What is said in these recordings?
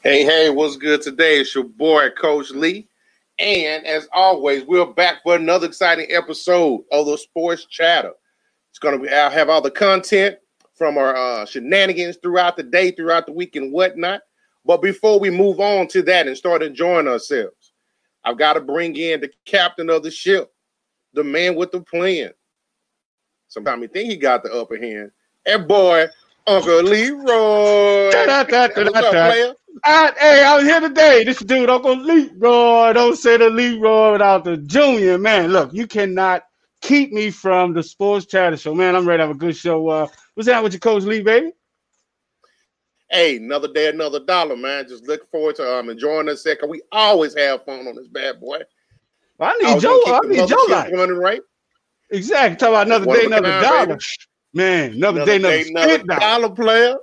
Hey, what's good today? It's your boy, Coach Lee. And as always, we're back for another exciting episode of the Sports Chatter. It's going to have all the content from our shenanigans throughout the day, throughout the week, and whatnot. But before we move on to that and start enjoying ourselves, I've got to bring in the captain of the ship, the man with the plan. Sometimes you think he got the upper hand. That boy, Uncle Leroy. What's up, player? Hey, I was here today. This dude, Uncle Leroy. Don't say the Leroy without the junior. Man, look, you cannot keep me from the Sports Chatter Show. Man, I'm ready to have a good show. What's that with your Coach Lee, baby? Hey, another day, another dollar, man. Just looking forward to enjoying this second. We always have fun on this bad boy. I need Joe like. Running right. Exactly. Talk about another day, another dollar. Baby. Man, another day, another dollar, player.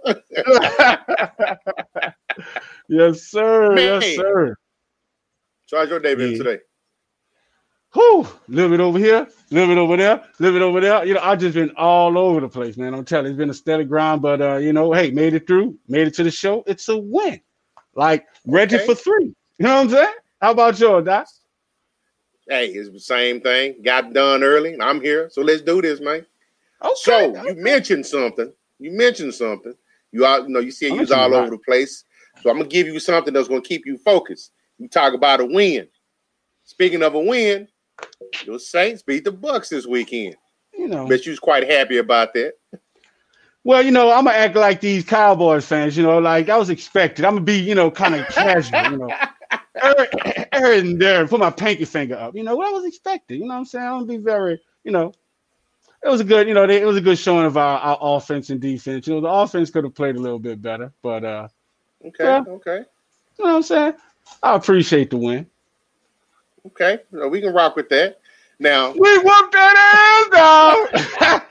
Yes, sir. Man. Yes, sir. So how's your day been today? Whew, a little bit over here, a little bit over there, a little bit over there. You know, I've just been all over the place, man. I'm telling you, it's been a steady grind, but hey, made it through, made it to the show. It's a win. Like Reggie for 3. You know what I'm saying? How about yours, Doc? Hey, it's the same thing. Got done early, and I'm here. So let's do this, man. Okay. So you mentioned something. You see it all over the place. So I'm gonna give you something that's gonna keep you focused. You talk about a win. Speaking of a win, your Saints beat the Bucks this weekend. You know, bet you was quite happy about that. Well, I'm gonna act like these Cowboys fans. Like I was expected. I'm gonna be, kind of casual. And there, put my pinky finger up. What I was expected. You know what I'm saying? I'm gonna be very, It was a good, it was a good showing of our offense and defense. The offense could have played a little bit better, but okay. You know what I'm saying? I appreciate the win. Okay, we can rock with that. Now we whooped that ass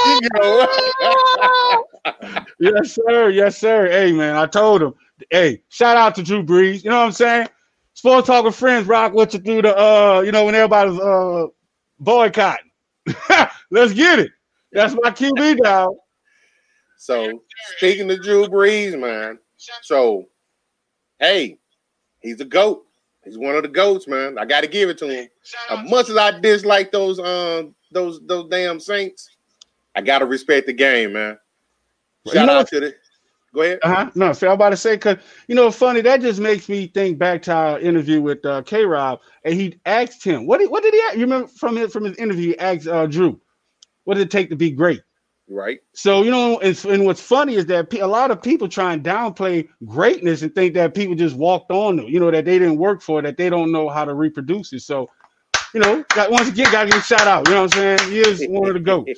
down. There you go. Yes, sir. Hey, man, I told him. Hey, shout out to Drew Brees. You know what I'm saying? Sports Talk with Friends rock with you through the when everybody's boycotting. Let's get it. That's my QB dog. So speaking of Drew Brees, man. So hey, he's a GOAT. He's one of the GOATs, man. I got to give it to him. As much as I dislike those damn Saints, I got to respect the game, man. Shout out to the. Go ahead. No, so I'm about to say, because funny, that just makes me think back to our interview with K-Rob, and he asked him, what did he ask? You remember from his interview, he asked Drew, what did it take to be great? Right. So, and what's funny is that a lot of people try and downplay greatness and think that people just walked on them, that they didn't work for it, that they don't know how to reproduce it. So, once again, got to get a shout out. You know what I'm saying? He is one of the GOATs.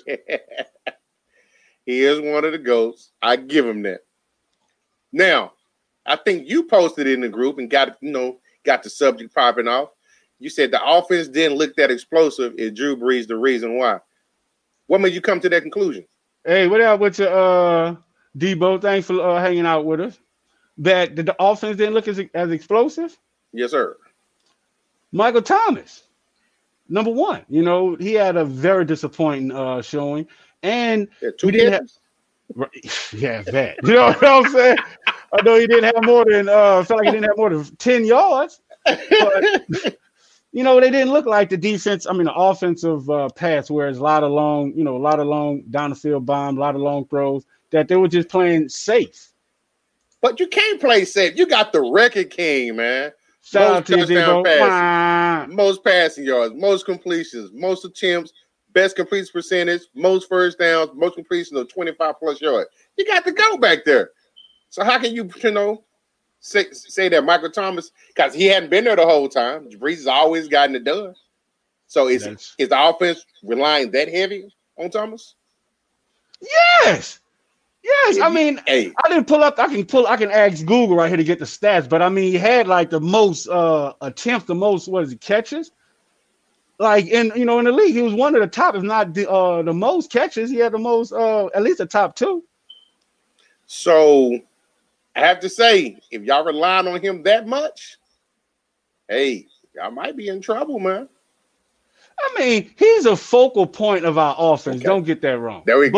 He is one of the GOATs. I give him that. Now, I think you posted in the group and got the subject popping off. You said the offense didn't look that explosive. Is Drew Brees the reason why? What made you come to that conclusion? Hey, what up with your Debo? Thanks for hanging out with us. That the offense didn't look as explosive? Yes, sir. Michael Thomas, number one. He had a very disappointing showing, and we didn't have. Yeah, bad. You know what I'm saying? I know he didn't have more than felt like he didn't have more than 10 yards. But they didn't look like the defense. I mean, the offensive pass, where it's a lot of long down the field bomb, a lot of long throws, that they were just playing safe. But you can't play safe. You got the record king, man. Shout out to touchdown passes, most passing yards, most completions, most attempts, best completion percentage, most first downs, most completion of 25 plus yards. You got to go back there. So how can you say that Michael Thomas, because he hadn't been there the whole time. Brees has always gotten it done. So is the offense relying that heavy on Thomas? Yes. I mean, I didn't pull up. I can ask Google right here to get the stats, but I mean, he had like the most attempts, the most catches. Like in the league, he was one of the top, if not the most catches. He had the most, at least the top 2. So I have to say, if y'all relying on him that much, hey, y'all might be in trouble, man. I mean, he's a focal point of our offense. Okay. Don't get that wrong. There we go.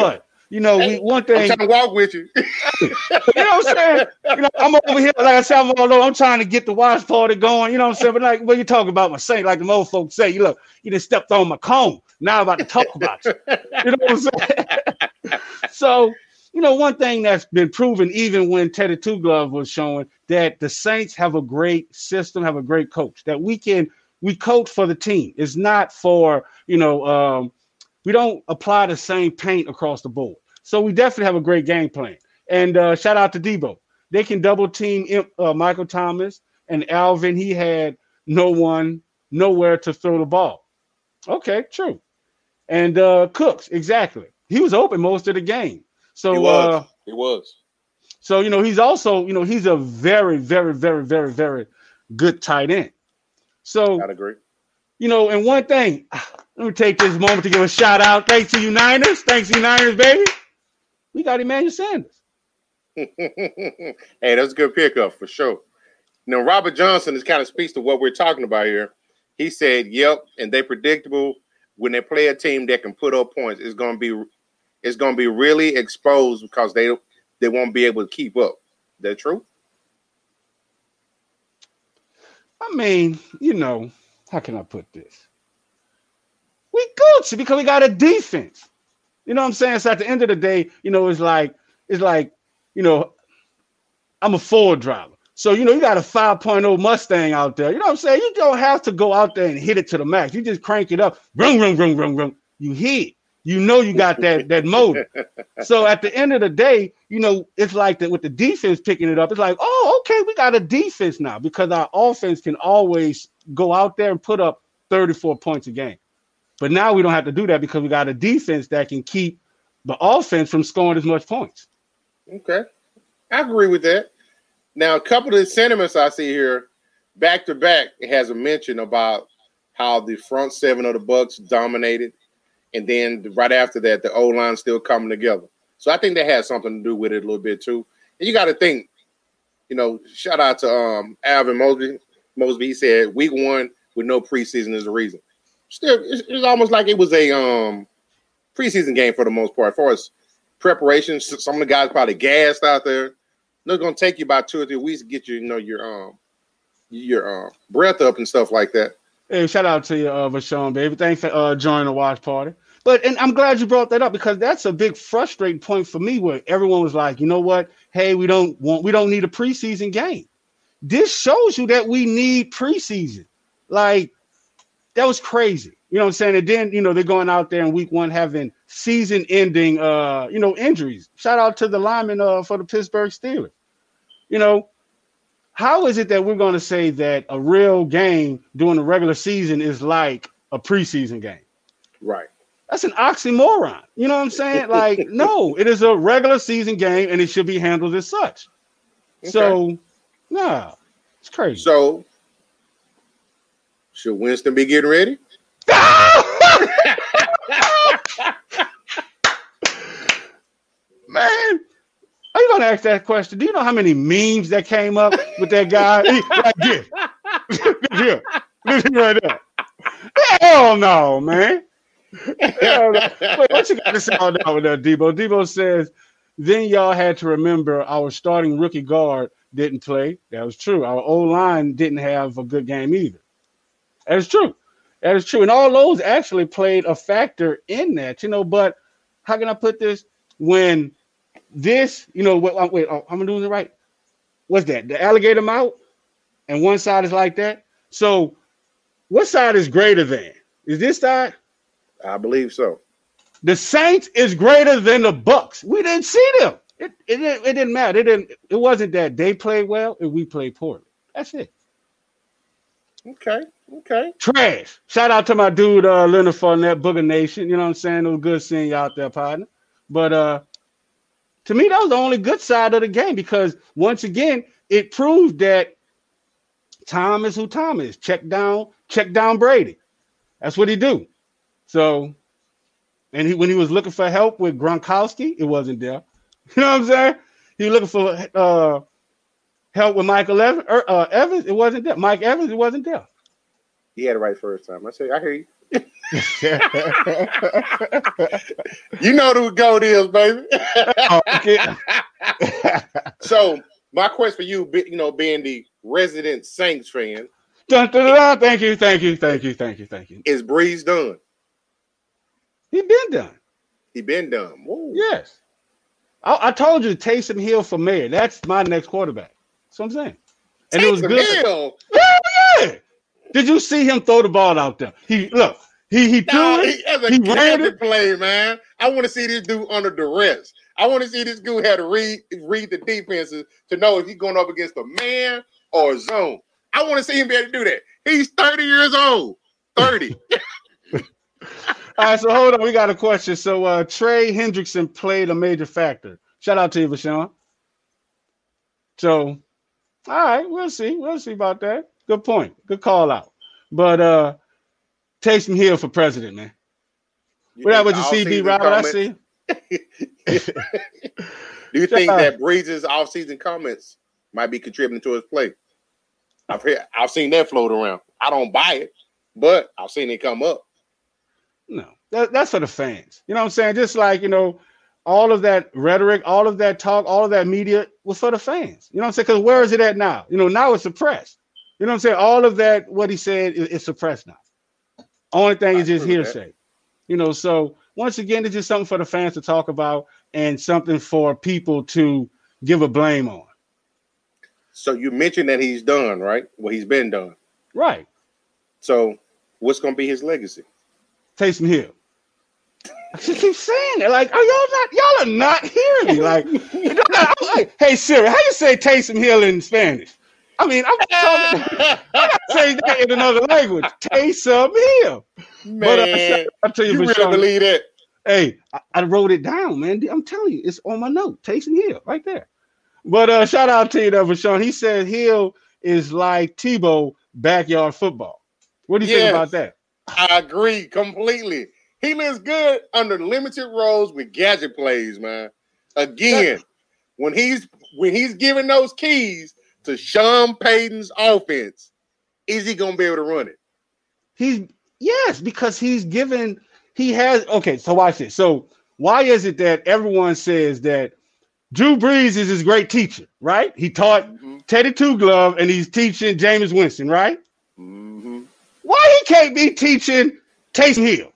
You know, Hey, one thing. I'm trying to walk with you. You know what I'm saying? You know, I'm over here, like I said, I'm trying to get the watch party going. You know what I'm saying? But like, when you talking about my saint, like the old folks say, you look, you just stepped on my cone. Now I'm about to talk about you. You know what I'm saying? So, you know, one thing that's been proven, even when Teddy Two Glove was showing, that the Saints have a great system, have a great coach. That we coach for the team. It's not for, you know, we don't apply the same paint across the board. So we definitely have a great game plan. And shout out to Debo. They can double team Michael Thomas and Alvin. He had nowhere to throw the ball. Okay, true. And Cooks, exactly. He was open most of the game. So he was. So, you know, he's also, you know, he's a very, very, very, very, very good tight end. So I'd agree. You know, and one thing, let me take this moment to give a shout out. Thanks to you Niners. Thanks to you Niners, baby. We got Emmanuel Sanders. Hey, that's a good pickup for sure. Now, Robert Johnson is kind of speaks to what we're talking about here. He said, "Yep, and they predictable when they play a team that can put up points. It's going to be really exposed because they won't be able to keep up." That true? I mean, you know, how can I put this? We Gucci because we got a defense. You know what I'm saying? So at the end of the day, you know, it's like, you know, I'm a Ford driver. So, you know, you got a 5.0 Mustang out there. You know what I'm saying? You don't have to go out there and hit it to the max. You just crank it up. Vroom, vroom, vroom, vroom, vroom. You hit. You know you got that motor. So at the end of the day, you know, it's like that with the defense picking it up. It's like, oh, okay, we got a defense now because our offense can always go out there and put up 34 points a game. But now we don't have to do that because we got a defense that can keep the offense from scoring as much points. Okay. I agree with that. Now, a couple of the sentiments I see here, back to back, it has a mention about how the front seven of the Bucks dominated. And then right after that, the O-line still coming together. So I think that has something to do with it a little bit too. And you got to think, you know, shout out to Alvin Mosby. Mosby, he said week one with no preseason is the reason. Still, it's almost like it was a preseason game for the most part. As far as preparation, some of the guys probably gassed out there. It's going to take you about 2 or 3 weeks to get you know, your breath up and stuff like that. Hey, shout out to you, Vashon, baby. Thanks for joining the watch party. And I'm glad you brought that up because that's a big frustrating point for me where everyone was like, you know what? Hey, we don't need a preseason game. This shows you that we need preseason. Like, that was crazy. You know what I'm saying? And then, you know, they're going out there in week one having season-ending, you know, injuries. Shout out to the lineman for the Pittsburgh Steelers. You know, how is it that we're going to say that a real game during the regular season is like a preseason game? Right. That's an oxymoron. You know what I'm saying? Like, no, it is a regular season game and it should be handled as such. Okay. So, nah, it's crazy. So, should Winston be getting ready? Man, are you going to ask that question? Do you know how many memes that came up with that guy? Like this. Here. This right there. Hell no, man. Hell no. Wait, what you got to say on that with that, Debo? Debo says, then y'all had to remember our starting rookie guard didn't play. That was true. Our O-line didn't have a good game either. That is true. That is true. And all those actually played a factor in that, you know, but how can I put this? When this, you know, wait, I'm doing it right. What's that? The alligator mouth? And one side is like that? So what side is greater than? Is this side? I believe so. The Saints is greater than the Bucks. We didn't see them. It didn't matter. It wasn't that they played well and we played poorly. That's it. Okay. Trash. Shout out to my dude Leonard Fournette, Booger Nation. You know what I'm saying? It was good seeing you out there, partner. But to me, that was the only good side of the game because once again, it proved that Tom is who Tom is. Check down Brady. That's what he do. So, and when he was looking for help with Gronkowski, it wasn't there. You know what I'm saying? He was looking for help with Michael Evans, it wasn't there. Mike Evans, it wasn't there. He had it right first time. I hear you. You know who the GOAT is, baby. Oh, okay. So my question for you, being the resident Saints fan, Dun, dun, dun, dun. Thank you. is Breeze done? He been done. He been done. Whoa. Yes. I told you Taysom Hill for mayor. That's my next quarterback. That's what I'm saying. And it was Taysom good. Hill. Yeah. Did you see him throw the ball out there? He threw it. As a character play, man. I want to see this dude under duress. I want to see this dude how to read the defenses to know if he's going up against a man or a zone. I want to see him be able to do that. He's 30 years old. 30. All right, so hold on. We got a question. So Trey Hendrickson played a major factor. Shout out to you, Vashawn. So, all right, we'll see. We'll see about that. Good point. Good call out. But Taysom Hill for president, man. Without what you see, B. Robert, I see. Do you think that Breeze's offseason comments might be contributing to his play? I've seen that float around. I don't buy it, but I've seen it come up. No, that's for the fans. You know what I'm saying? Just like, all of that rhetoric, all of that talk, all of that media was for the fans. You know what I'm saying? Because where is it at now? Now it's suppressed. You know what I'm saying? All of that, what he said, is suppressed now. Only thing is just hearsay. So once again, it's just something for the fans to talk about and something for people to give a blame on. So you mentioned that he's done, right? Well, he's been done. Right. So what's going to be his legacy? Taysom Hill. I just keep saying it. Like, y'all are not hearing me. Like, hey Siri, how you say Taysom Hill in Spanish? I mean, I'm talking. I gotta say that in another language. Taysom Hill. Man, I'll tell you, really believe it? Hey, I wrote it down, man. I'm telling you, it's on my note. Taysom Hill, right there. But shout out to you, though, Vashawn. He said Hill is like Tebow backyard football. What do you think about that? I agree completely. He looks good under limited roles with gadget plays, man. Again, when he's giving those keys to Sean Payton's offense, is he gonna be able to run it? Yes, because okay, so watch this. So why is it that everyone says that Drew Brees is his great teacher, right? He taught Teddy Two Glove and he's teaching Jameis Winston, right? Mm-hmm. Why he can't be teaching Taysom Hill?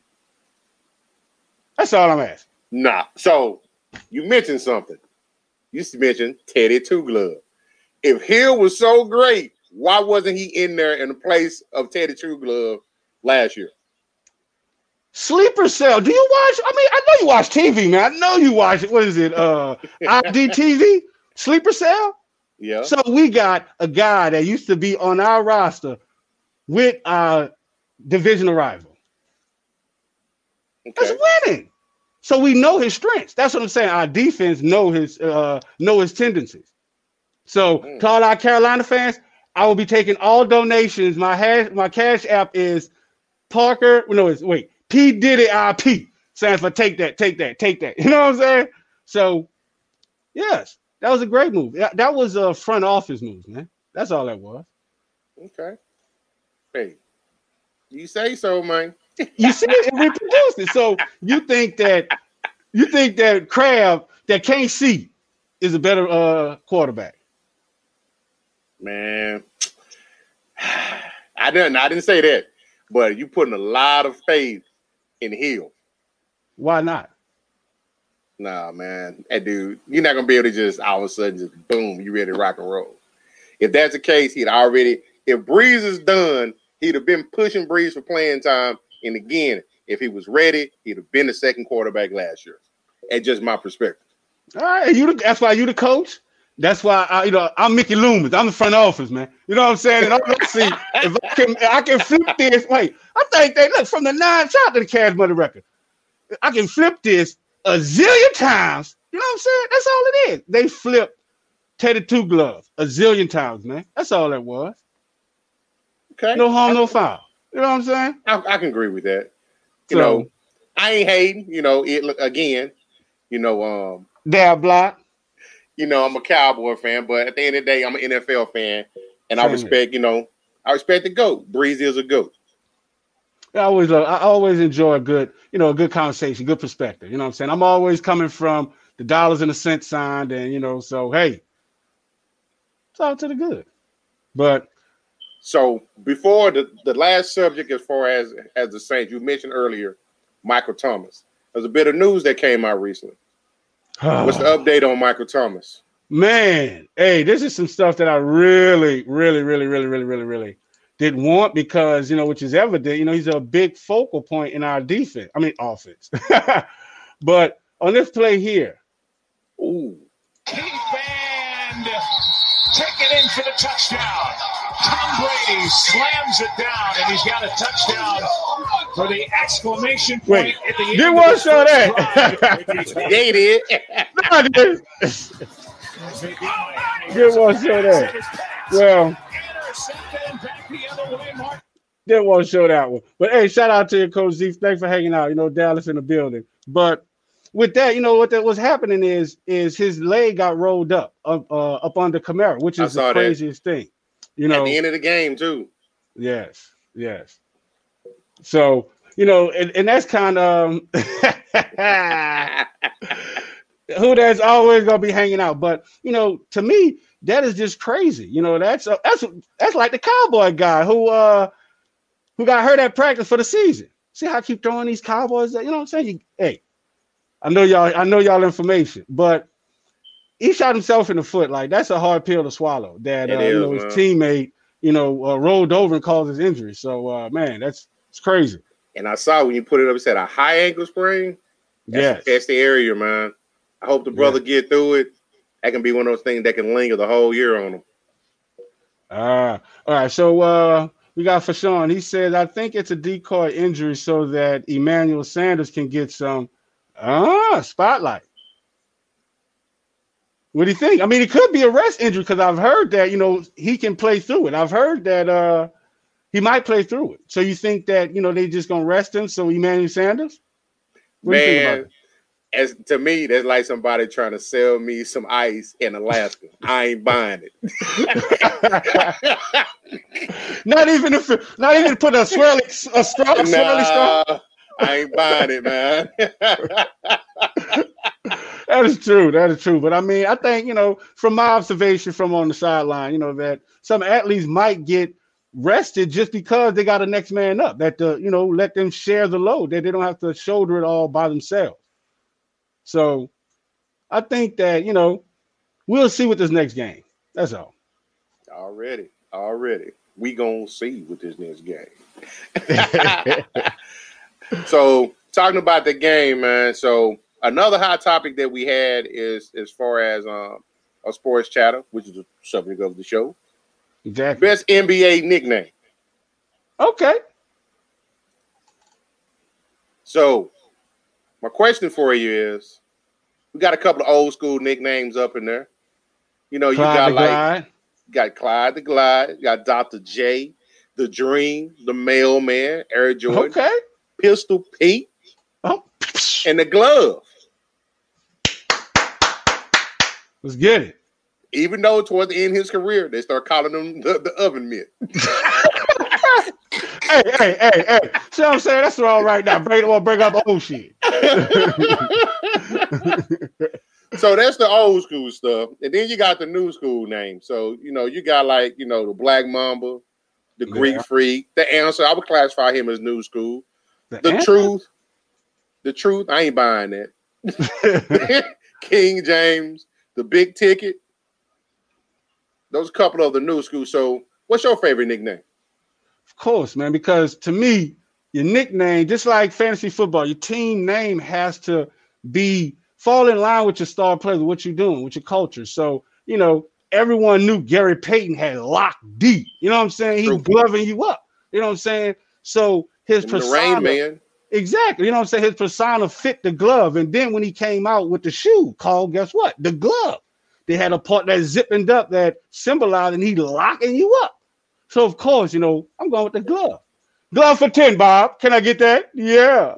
That's all I'm asking. Nah. So you mentioned something. You mentioned Teddy Two Glove. If Hill was so great, why wasn't he in there in the place of Teddy Two Glove last year? Sleeper Cell. Do you watch? I mean, I know you watch TV, man. I know you watch it. What is it? IDTV? Sleeper Cell? Yeah. So we got a guy that used to be on our roster with our divisional rival. Okay. That's winning. So we know his strengths. That's what I'm saying. Our defense know his tendencies. So to all our Carolina fans, I will be taking all donations. My cash app is Parker. No, it's P Diddy IP. Stands for take that. You know what I'm saying? So yes, that was a great move. That was a front office move, man. That's all that was. Okay. Hey, you say so, man. You see it reproduced it. So you think that Crab that can't see is a better quarterback? Man, I didn't say that, but you putting a lot of faith in Hill. Why not? Nah, man, that dude, you're not gonna be able to just all of a sudden just boom, you ready to rock and roll. If that's the case, if Breeze is done, he'd have been pushing Breeze for playing time. And again, if he was ready, he'd have been the second quarterback last year. That's just my perspective. All right, that's why you the coach. That's why I'm Mickey Loomis. I'm the front office, man. You know what I'm saying? And let's see if I can flip this. Wait, I think they look from the 9 shot to the Cash Money record. I can flip this a zillion times. You know what I'm saying? That's all it is. They flipped Teddy Two Glove a zillion times, man. That's all that was. Okay. No harm, no foul. You know what I'm saying? I can agree with that. You know, I ain't hating. Dab block. I'm a Cowboy fan, but at the end of the day, I'm an NFL fan, and I respect the GOAT. Breeze is a GOAT. I always enjoy a good conversation, good perspective. You know what I'm saying? I'm always coming from the dollars and the cents side, and so hey, it's all to the good. But so before the last subject, as far as the Saints, you mentioned earlier, Michael Thomas. There's a bit of news that came out recently. What's the update on Michael Thomas? Man, hey, this is some stuff that I really, really, really, really, really, really, really didn't want because, which is evident, he's a big focal point in our offense. But on this play here. Ooh. He's banned. Take it in for the touchdown. Tom Brady slams it down, and he's got a touchdown for the exclamation point at the end. Did one show that? They did. No, I didn't. Did one show that? Well, didn't want to show that one. But hey, shout out to you, Coach Z. Thanks for hanging out. Dallas in the building. But with that, what's happening is his leg got rolled up under Kamara, which is the craziest thing. At the end of the game, too. Yes. So, and that's kind of who that's always gonna be hanging out. But to me, that is just crazy. That's like the Cowboy guy who got hurt at practice for the season. See how I keep throwing these Cowboys? You know what I'm saying? Hey, I know y'all information, but he shot himself in the foot. Like, that's a hard pill to swallow. That his teammate, rolled over and caused his injury. So, man, it's crazy. And I saw when you put it up, it said a high ankle sprain. That's the area, man. I hope the brother get through it. That can be one of those things that can linger the whole year on him. All right. So we got Fashawn. He says, I think it's a decoy injury so that Emmanuel Sanders can get some spotlight. What do you think? I mean, it could be a rest injury because I've heard that, he can play through it. I've heard that he might play through it. So you think that, they just going to rest him? So Emmanuel Sanders? What do you think about that? To me, that's like somebody trying to sell me some ice in Alaska. I ain't buying it. Not even put a straw. I ain't buying it, man. That is true. But I mean, I think, from my observation from on the sideline, that some athletes might get rested just because they got a next man up, that let them share the load, that they don't have to shoulder it all by themselves. So I think that, we'll see with this next game. That's all. Already. We gonna see with this next game. So talking about the game, man. So another hot topic that we had is as far as a sports chatter, which is the subject of the show. Exactly. Best NBA nickname. Okay. So my question for you is, we got a couple of old school nicknames up in there. You got Clyde the Glide, you got Dr. J, the Dream, the Mailman, Eric Jordan, okay, Pistol Pete, and the Glove. Let's get it. Even though towards the end of his career, they start calling him the Oven Mitt. Hey. See what I'm saying? That's all right now. Bring up old shit. So that's the old school stuff. And then you got the new school name. So, you got the Black Mamba, the Greek Freak, the Answer. I would classify him as new school. The Truth. I ain't buying that. King James, the Big Ticket. Those couple of the new school. So what's your favorite nickname? Of course, man, because to me, your nickname, just like fantasy football, your team name has to fall in line with your star players, what you're doing, with your culture. So, everyone knew Gary Payton had locked deep. You know what I'm saying? He's gloving you up. You know what I'm saying? So his persona. The Rain Man. Exactly. You know what I'm saying? His persona fit the glove. And then when he came out with the shoe called, guess what? The Glove. They had a part that zipping up that symbolized, and he locking you up. So, of course, I'm going with the Glove. Glove for 10, Bob. Can I get that? Yeah.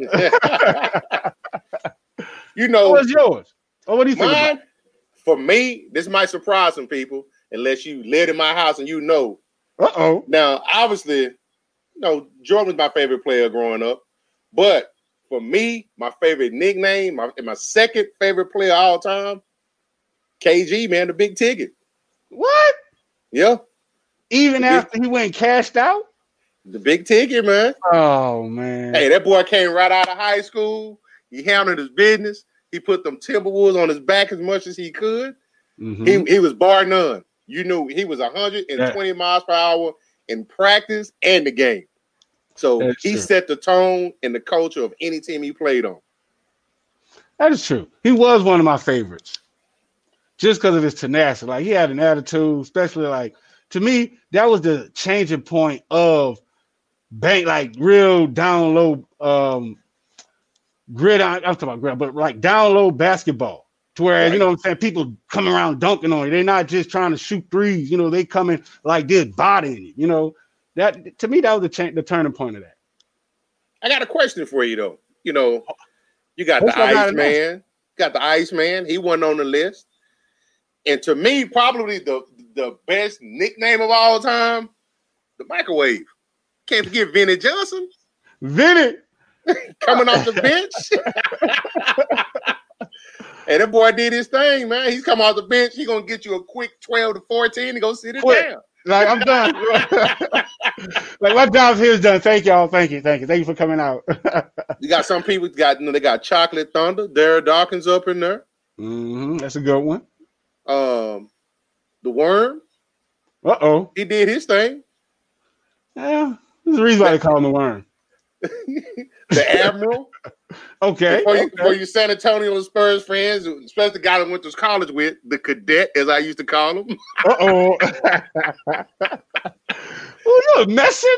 What's yours? Or what do you think about? For me, this might surprise some people unless you live in my house and Uh-oh. Now, obviously, Jordan was my favorite player growing up. But for me, my favorite nickname, my second favorite player of all time, KG, man, the big ticket. What? Yeah. Even after he went cashed out? The big ticket, man. Oh, man. Hey, that boy came right out of high school. He handled his business. He put them Timberwolves on his back as much as he could. Mm-hmm. He was bar none. You knew he was 120 miles per hour in practice and the game. So he set the tone and the culture of any team he played on. That is true. He was one of my favorites just because of his tenacity. Like, he had an attitude, especially, like, to me, that was the changing point of real down low grid. I'm talking about grid, but like down low basketball. To where, you know what I'm saying, people coming around dunking on you. They're not just trying to shoot threes. You know, they coming like this, bodying you. You know, that to me, that was the turning point of that. I got a question for you, though. You know, you got the Iceman. Got the Iceman. He wasn't on the list. And to me, probably the best nickname of all time, the Microwave. Can't forget Vinny Johnson. Vinny. Coming off the bench. Hey, that boy did his thing, man. He's come off the bench. He's going to get you a quick 12 to 14 and go sit it down. Like, I'm done. Like, my job here is done. Thank y'all. Thank you for coming out. You got some people they got Chocolate Thunder. Darryl Dawkins up in there. Mm-hmm. That's a good one. The Worm. Uh-oh. He did his thing. Yeah. There's a reason why they call him the Worm. The Admiral. Okay. For you San Antonio Spurs fans, especially the guy that went to college with, the Cadet, as I used to call him. Uh-oh. Oh, look, messing.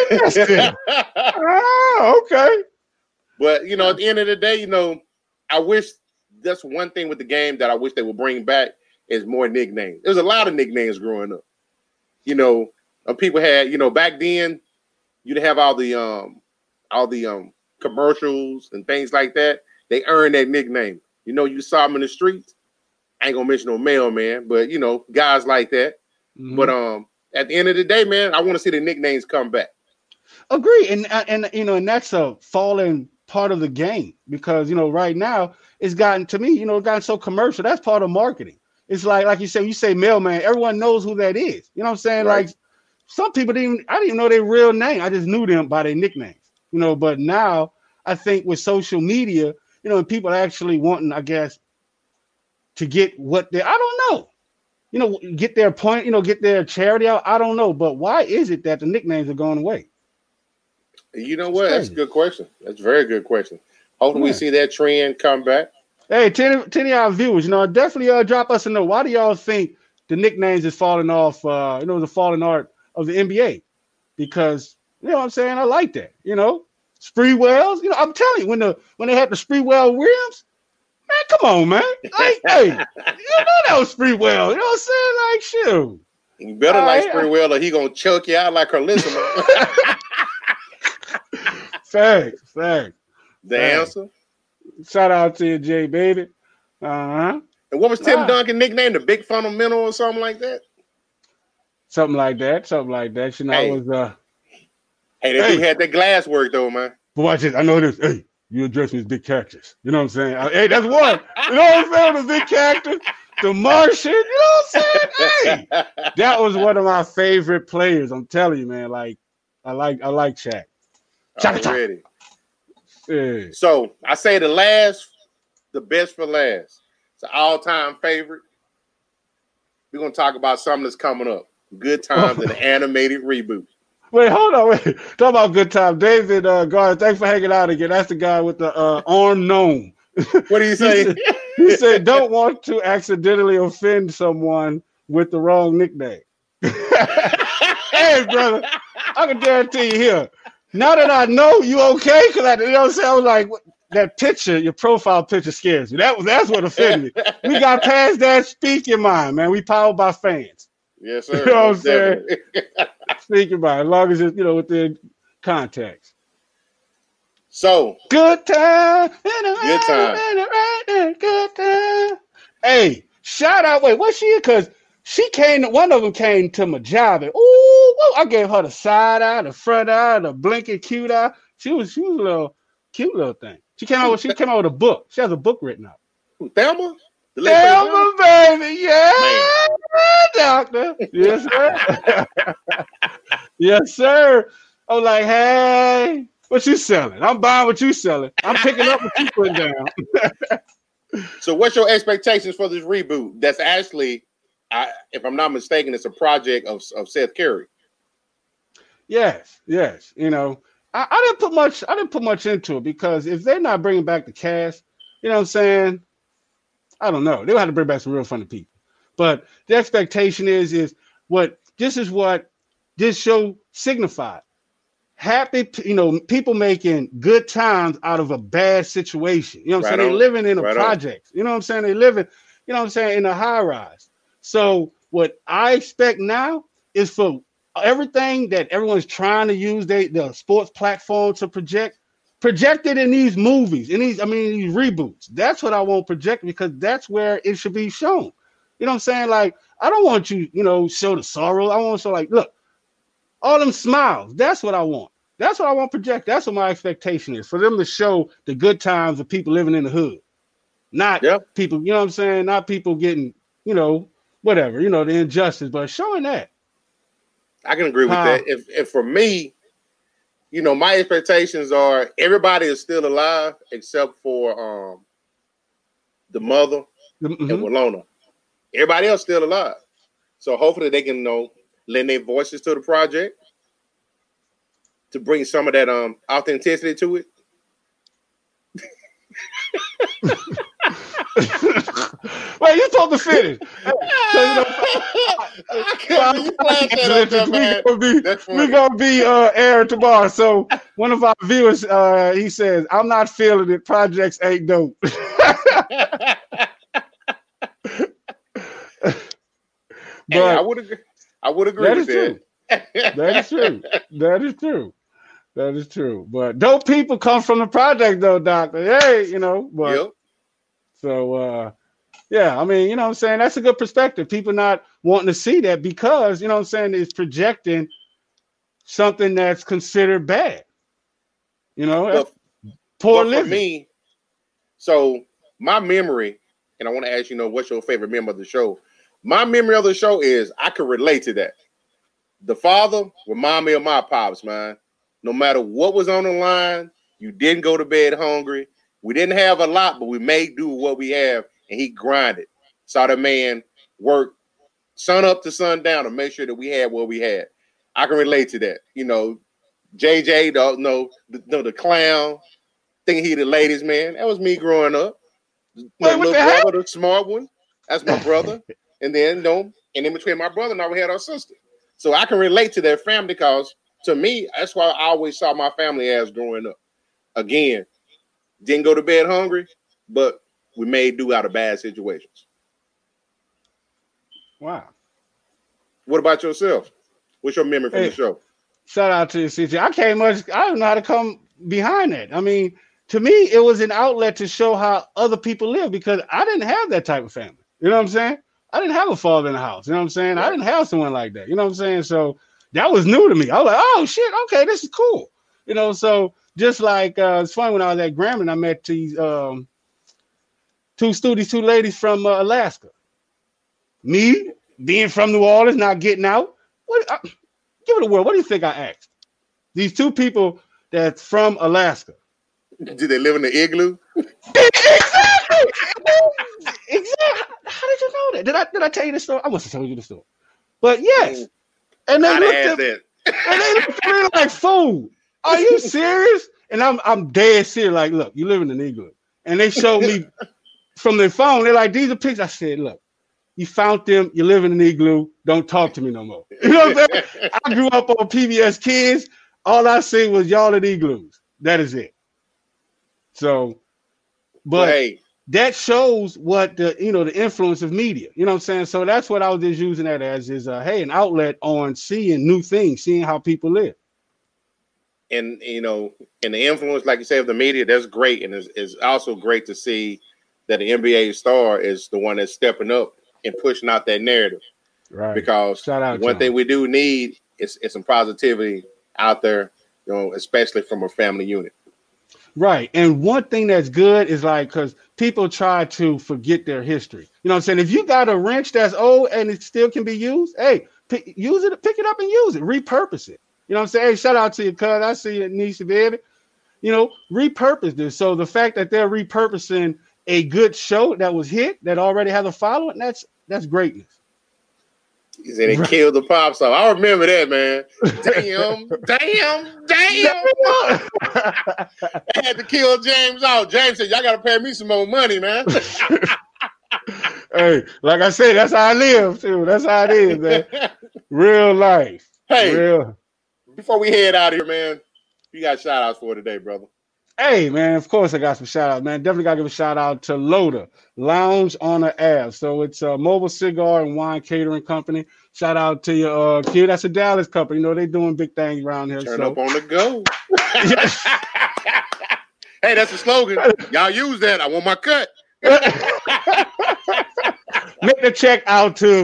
Oh, okay. But, you know, at the end of the day, you know, I wish that's one thing with the game that I wish they would bring back is more nicknames. There's a lot of nicknames growing up. You know, people had, you know, back then, you'd have all the commercials and things like that. They earned that nickname. You know, you saw them in the streets. I ain't gonna mention no mailman, but you know, guys like that. Mm-hmm. But at the end of the day, man, I want to see the nicknames come back. Agree, and you know, and that's a falling part of the game because you know, right now it's gotten to me, you know, gotten so commercial. That's part of marketing. It's like you say mailman. Everyone knows who that is. You know what I'm saying? Right. Like some people I didn't even know their real name. I just knew them by their nicknames. You know, but now I think with social media, you know, people are actually wanting, I guess, to get what I don't know, you know, get their point, you know, get their charity out. I don't know. But why is it that the nicknames are going away? You know what? That's a good question. That's a very good question. Hopefully we see that trend come back. Hey, 10 of our viewers, you know, definitely drop us a note. Why do y'all think the nicknames is falling off, you know, the falling art of the NBA? Because you know what I'm saying? I like that. You know, Spreewells. You know, I'm telling you, when they had the Spreewell rims, man, come on, man. Like, hey, you know that was Spreewell. You know what I'm saying? Like, shoot. You better Spreewell or he gonna choke you out like Carlissimo. Thanks. The answer. Shout out to you, Jay, baby. Uh-huh. And what was Tim Duncan nicknamed? The Big Fundamental or something like that? Something like that. You know, it was Hey, that dude had that glass work though, man. But watch this. I know this. Hey, you address me as Big Cactus. You know what I'm saying? Hey, that's one. You know what I'm saying? The Big Cactus, the Martian. You know what I'm saying? Hey, that was one of my favorite players. I'm telling you, man. Like, I like Shaq. Already. Yeah. So I say the best for last. It's an all-time favorite. We're gonna talk about something that's coming up. Good Times in the animated reboot. Wait, hold on. Talk about Good Time. David Gardner, thanks for hanging out again. That's the guy with the arm gnome. What do you say? He said, don't want to accidentally offend someone with the wrong nickname. Hey, brother, I can guarantee you here. Now that I know you okay, because you know what I'm saying? I was like, that picture, your profile picture scares me. That's what offended me. We got past that. Speak your mind, man. We powered by fans. Yes, sir. You know what I'm saying? Speak your mind, as long as it's, you know, within context. So good time. Good time. Hey, shout out. Wait, what's she? Because she came. One of them came to my job, and ooh, woo. I gave her the side eye, the front eye, the blinking cute eye. She was a little cute little thing. She came out with a book. She has a book written out. Who, Thelma? Thelma, baby, yeah, doctor. Yes, sir. Yes, sir. I was like, hey, what you selling? I'm buying what you selling. I'm picking up what you putting down. So what's your expectations for this reboot? That's actually, if I'm not mistaken, it's a project of Seth Curry. Yes. You know, I didn't put much into it because if they're not bringing back the cast, you know what I'm saying? I don't know. They'll have to bring back some real funny people. But the expectation is what this show signified. Happy, you know, people making good times out of a bad situation. You know what I'm saying? They're living in a project. You know what I'm saying? They living, you know what I'm saying, in a high rise. So what I expect now is for everything that everyone's trying to use the sports platform to projected in these movies, these reboots. That's what I want projected because that's where it should be shown. You know what I'm saying? Like, I don't want you, you know, show the sorrow. I want to show, like, look, all them smiles. That's what I want. That's what I want project. That's what my expectation is, for them to show the good times of people living in the hood. Not people, you know what I'm saying? Not people getting, you know, whatever, you know, the injustice, but showing that. I can agree with that. If for me, you know, my expectations are everybody is still alive except for the mother and Walona. Everybody else still alive. So hopefully they can, you know, lend their voices to the project to bring some of that authenticity to it. Wait, you told to finish. We're gonna be airing tomorrow. So one of our viewers, he says, "I'm not feeling it. Projects ain't dope." Hey, I would agree with that. That is true. But dope people come from the project, though, Doctor. Hey, you know. But so, yeah, I mean, you know what I'm saying? That's a good perspective. People not wanting to see that because, you know what I'm saying, it's projecting something that's considered bad. You know, poor living. For me, so my memory, and I want to ask you, know, what's your favorite member of the show? My memory of the show is I could relate to that. The father remind me of my pops, man. No matter what was on the line, you didn't go to bed hungry. We didn't have a lot, but we made do with what we have, and he grinded. Saw the man work sun up to sundown to make sure that we had what we had. I can relate to that. You know, JJ, the clown, thinking he the ladies' man. That was me growing up. My little brother, the smart one. That's my brother. And then, you know, and in between my brother and I, we had our sister. So I can relate to their family because to me, that's why I always saw my family as growing up. Again, didn't go to bed hungry, but we made do out of bad situations. Wow. What about yourself? What's your memory from the show? Shout out to you, CJ. I don't know how to come behind that. I mean, to me, it was an outlet to show how other people live because I didn't have that type of family. You know what I'm saying? I didn't have a father in the house. You know what I'm saying? Right. I didn't have someone like that. You know what I'm saying? So that was new to me. I was like, oh, shit, okay, this is cool. You know, so just like it's funny when I was at Grambling, I met these two ladies from Alaska. Me, being from New Orleans, not getting out. Give it a word. What do you think I asked? These two people that's from Alaska. Do they live in the igloo? Exactly. How did you know that? Did I tell you the story? I must have told you the story. But yes. And they looked at me like, fool, are you serious? And I'm dead serious. Like, look, you live in an igloo. And they showed me from their phone. They're like, these are pictures. I said, look, you found them. You live in an igloo. Don't talk to me no more. You know what I'm saying? I grew up on PBS Kids. All I see was y'all in igloos. That is it. So, but hey, that shows what the influence of media. You know what I'm saying? So that's what I was just using that as is an outlet on seeing new things, seeing how people live. And and the influence, like you say, of the media, that's great. And it's also great to see that the NBA star is the one that's stepping up and pushing out that narrative. Right. Because one thing we do need it's some positivity out there, you know, especially from a family unit. Right. And one thing that's good is like, because people try to forget their history. You know what I'm saying? If you got a wrench that's old and it still can be used, hey, use it, pick it up and use it, repurpose it. You know what I'm saying? Hey, shout out to your cuz. I see your niece, baby. You know, repurpose this. So the fact that they're repurposing a good show that was hit, that already has a following, that's greatness. He said it killed the pop song. I remember that, man. Damn. They had to kill James out. James said, y'all got to pay me some more money, man. Hey, like I said, that's how I live, too. That's how it is, man. Real life. Hey, before we head out of here, man, you got shout outs for today, brother. Hey, man, of course I got some shout outs, man. Definitely got to give a shout out to Loda Lounge on the Ave. So it's a mobile cigar and wine catering company. Shout out to your kid. That's a Dallas company. You know, they doing big things around here. Turn up on the go. Hey, that's the slogan. Y'all use that. I want my cut. Make the check out too.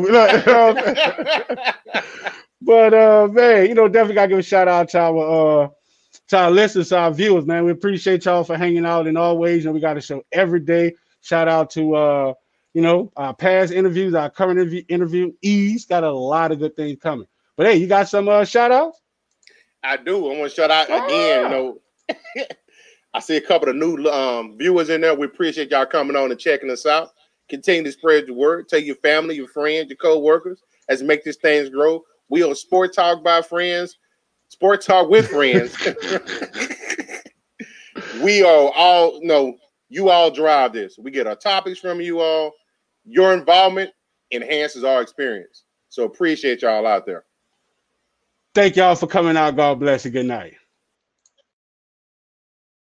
But man, you know, definitely gotta give a shout out to our listeners, to our viewers, man. We appreciate y'all for hanging out in all ways. You know, we got a show every day. Shout out to you know, our past interviews, our current interviewees. Got a lot of good things coming. But hey, you got some shout outs? I do. I want to shout out again, you know. I see a couple of new viewers in there. We appreciate y'all coming on and checking us out. Continue to spread the word. Tell your family, your friends, your co-workers as we make this thing grow. We are Sport Talk by Friends. Sport Talk with Friends. We are all, you all drive this. We get our topics from you all. Your involvement enhances our experience. So appreciate y'all out there. Thank y'all for coming out. God bless you. Good night.